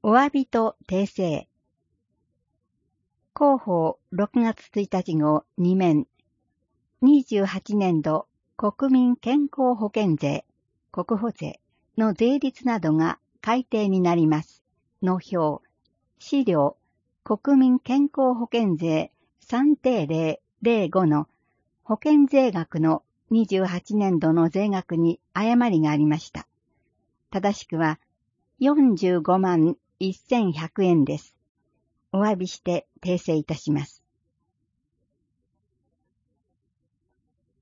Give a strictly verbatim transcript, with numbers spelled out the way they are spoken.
お詫びと訂正。広報ろくがつついたち号に面、にじゅうはちねんど国民健康保険税、国保税の税率などが改定になります。の表、資料、国民健康保険税算定例ゼロごの保険税額のにじゅうはちねんどの税額に誤りがありました。正しくはよんじゅうごまんせんひゃくえんです。お詫びして訂正いたします。